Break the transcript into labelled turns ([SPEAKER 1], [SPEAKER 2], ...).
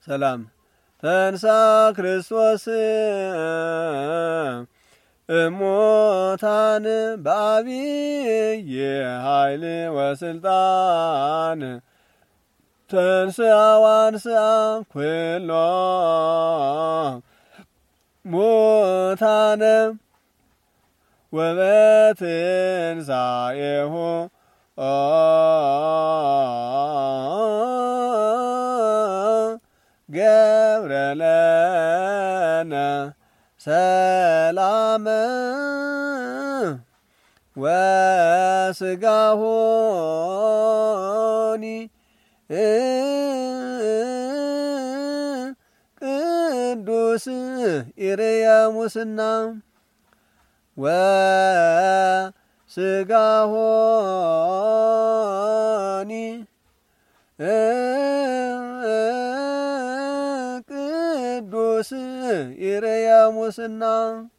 [SPEAKER 1] ሰላም ተንሳ ክርስቶስ እሙታን በአቢይ ኃይል ወስልጣን ተንሥአ ወአንሥአ ኩሎ ሙታነ ወበትንሣኤሁ ገብረ ለነ ሰላመ ወሥጋሆኒ ቅዱስ ኢርያሙስና ወሥጋሆኒ ቅዱስ ኢርያሙስና